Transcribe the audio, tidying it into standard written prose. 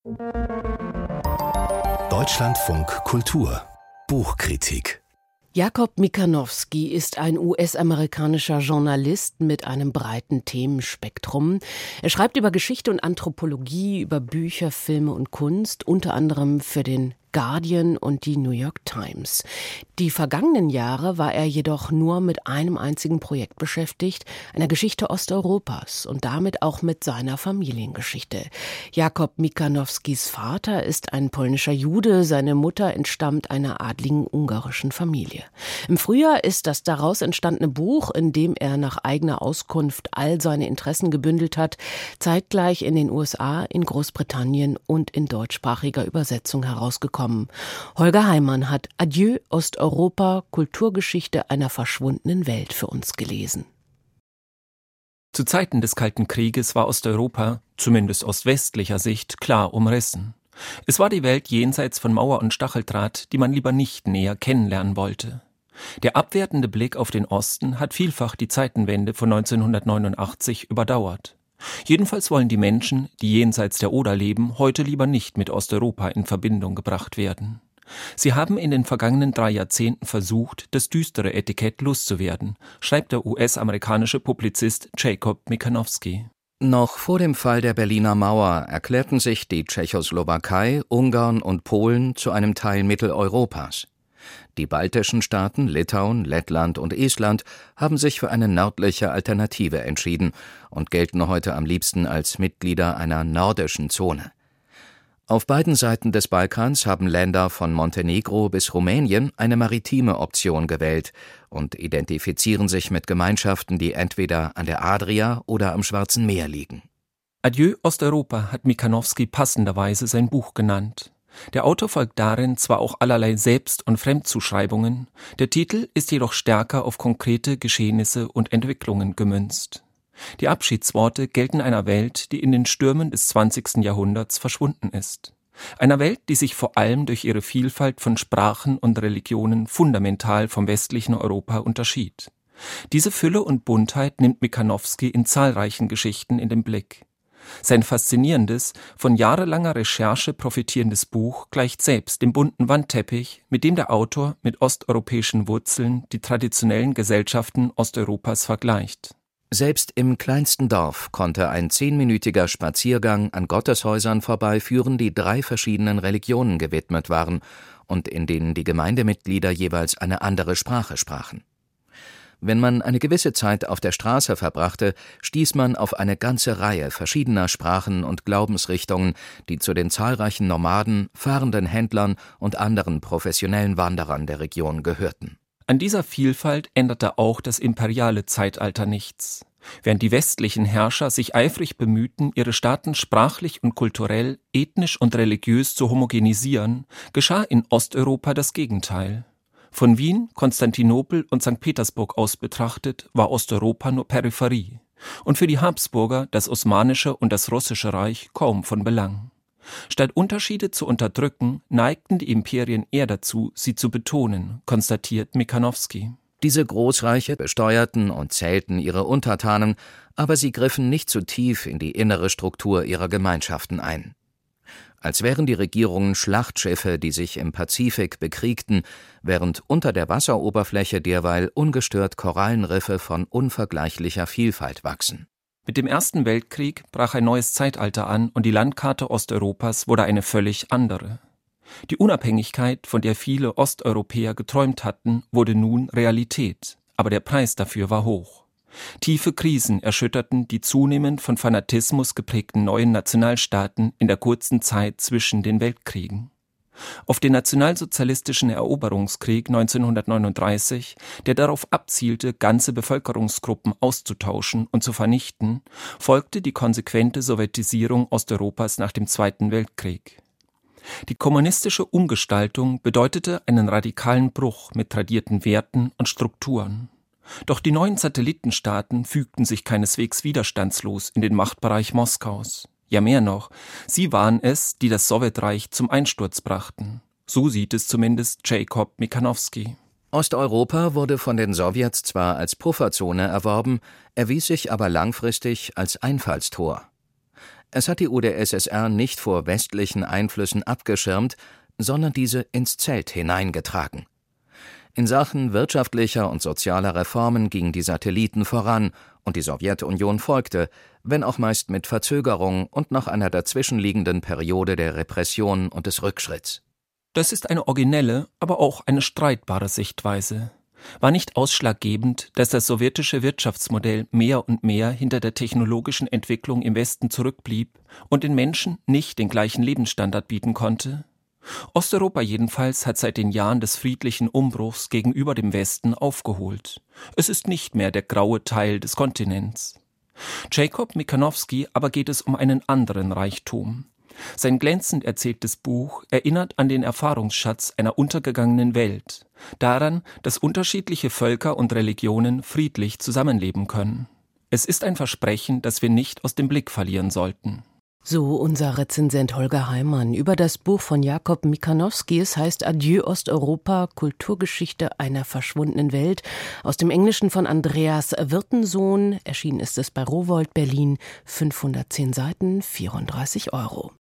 Deutschlandfunk Kultur Buchkritik. Jakob Mikanowski ist ein US-amerikanischer Journalist mit einem breiten Themenspektrum. Er schreibt über Geschichte und Anthropologie, über Bücher, Filme und Kunst, unter anderem für den Guardian und die New York Times. Die vergangenen Jahre war er jedoch nur mit einem einzigen Projekt beschäftigt, einer Geschichte Osteuropas und damit auch mit seiner Familiengeschichte. Jakob Mikanowskis Vater ist ein polnischer Jude, seine Mutter entstammt einer adligen ungarischen Familie. Im Frühjahr ist das daraus entstandene Buch, in dem er nach eigener Auskunft all seine Interessen gebündelt hat, zeitgleich in den USA, in Großbritannien und in deutschsprachiger Übersetzung herausgekommen. Holger Heimann hat Adieu Osteuropa, Kulturgeschichte einer verschwundenen Welt für uns gelesen. Zu Zeiten des Kalten Krieges war Osteuropa, zumindest aus westlicher Sicht, klar umrissen. Es war die Welt jenseits von Mauer und Stacheldraht, die man lieber nicht näher kennenlernen wollte. Der abwertende Blick auf den Osten hat vielfach die Zeitenwende von 1989 überdauert. Jedenfalls wollen die Menschen, die jenseits der Oder leben, heute lieber nicht mit Osteuropa in Verbindung gebracht werden. Sie haben in den vergangenen 3 Jahrzehnten versucht, das düstere Etikett loszuwerden, schreibt der US-amerikanische Publizist Jakob Mikanowski. Noch vor dem Fall der Berliner Mauer erklärten sich die Tschechoslowakei, Ungarn und Polen zu einem Teil Mitteleuropas. Die baltischen Staaten Litauen, Lettland und Estland haben sich für eine nördliche Alternative entschieden und gelten heute am liebsten als Mitglieder einer nordischen Zone. Auf beiden Seiten des Balkans haben Länder von Montenegro bis Rumänien eine maritime Option gewählt und identifizieren sich mit Gemeinschaften, die entweder an der Adria oder am Schwarzen Meer liegen. Adieu Osteuropa hat Mikanowski passenderweise sein Buch genannt. Der Autor folgt darin zwar auch allerlei Selbst- und Fremdzuschreibungen, der Titel ist jedoch stärker auf konkrete Geschehnisse und Entwicklungen gemünzt. Die Abschiedsworte gelten einer Welt, die in den Stürmen des 20. Jahrhunderts verschwunden ist. Einer Welt, die sich vor allem durch ihre Vielfalt von Sprachen und Religionen fundamental vom westlichen Europa unterschied. Diese Fülle und Buntheit nimmt Mikanowski in zahlreichen Geschichten in den Blick. Sein faszinierendes, von jahrelanger Recherche profitierendes Buch gleicht selbst dem bunten Wandteppich, mit dem der Autor mit osteuropäischen Wurzeln die traditionellen Gesellschaften Osteuropas vergleicht. Selbst im kleinsten Dorf konnte ein 10-minütiger Spaziergang an Gotteshäusern vorbeiführen, die 3 verschiedenen Religionen gewidmet waren und in denen die Gemeindemitglieder jeweils eine andere Sprache sprachen. Wenn man eine gewisse Zeit auf der Straße verbrachte, stieß man auf eine ganze Reihe verschiedener Sprachen und Glaubensrichtungen, die zu den zahlreichen Nomaden, fahrenden Händlern und anderen professionellen Wanderern der Region gehörten. An dieser Vielfalt änderte auch das imperiale Zeitalter nichts. Während die westlichen Herrscher sich eifrig bemühten, ihre Staaten sprachlich und kulturell, ethnisch und religiös zu homogenisieren, geschah in Osteuropa das Gegenteil. Von Wien, Konstantinopel und St. Petersburg aus betrachtet, war Osteuropa nur Peripherie und für die Habsburger, das Osmanische und das Russische Reich kaum von Belang. Statt Unterschiede zu unterdrücken, neigten die Imperien eher dazu, sie zu betonen, konstatiert Mikanowski. Diese Großreiche besteuerten und zählten ihre Untertanen, aber sie griffen nicht zu tief in die innere Struktur ihrer Gemeinschaften ein. Als wären die Regierungen Schlachtschiffe, die sich im Pazifik bekriegten, während unter der Wasseroberfläche derweil ungestört Korallenriffe von unvergleichlicher Vielfalt wachsen. Mit dem Ersten Weltkrieg brach ein neues Zeitalter an und die Landkarte Osteuropas wurde eine völlig andere. Die Unabhängigkeit, von der viele Osteuropäer geträumt hatten, wurde nun Realität, aber der Preis dafür war hoch. Tiefe Krisen erschütterten die zunehmend von Fanatismus geprägten neuen Nationalstaaten in der kurzen Zeit zwischen den Weltkriegen. Auf den nationalsozialistischen Eroberungskrieg 1939, der darauf abzielte, ganze Bevölkerungsgruppen auszutauschen und zu vernichten, folgte die konsequente Sowjetisierung Osteuropas nach dem Zweiten Weltkrieg. Die kommunistische Umgestaltung bedeutete einen radikalen Bruch mit tradierten Werten und Strukturen. Doch die neuen Satellitenstaaten fügten sich keineswegs widerstandslos in den Machtbereich Moskaus. Ja, mehr noch, sie waren es, die das Sowjetreich zum Einsturz brachten. So sieht es zumindest Jakob Mikanowski. Osteuropa wurde von den Sowjets zwar als Pufferzone erworben, erwies sich aber langfristig als Einfallstor. Es hat die UdSSR nicht vor westlichen Einflüssen abgeschirmt, sondern diese ins Zelt hineingetragen. In Sachen wirtschaftlicher und sozialer Reformen gingen die Satelliten voran und die Sowjetunion folgte, wenn auch meist mit Verzögerung und nach einer dazwischenliegenden Periode der Repression und des Rückschritts. Das ist eine originelle, aber auch eine streitbare Sichtweise. War nicht ausschlaggebend, dass das sowjetische Wirtschaftsmodell mehr und mehr hinter der technologischen Entwicklung im Westen zurückblieb und den Menschen nicht den gleichen Lebensstandard bieten konnte? Osteuropa jedenfalls hat seit den Jahren des friedlichen Umbruchs gegenüber dem Westen aufgeholt. Es ist nicht mehr der graue Teil des Kontinents. Jacob Mikanowski aber geht es um einen anderen Reichtum. Sein glänzend erzähltes Buch erinnert an den Erfahrungsschatz einer untergegangenen Welt, daran, dass unterschiedliche Völker und Religionen friedlich zusammenleben können. Es ist ein Versprechen, das wir nicht aus dem Blick verlieren sollten. So unser Rezensent Holger Heimann über das Buch von Jacob Mikanowski. Es heißt Adieu Osteuropa, Kulturgeschichte einer verschwundenen Welt. Aus dem Englischen von Andreas Wirtensohn. Erschienen ist es bei Rowohlt Berlin. 510 Seiten, 34 €.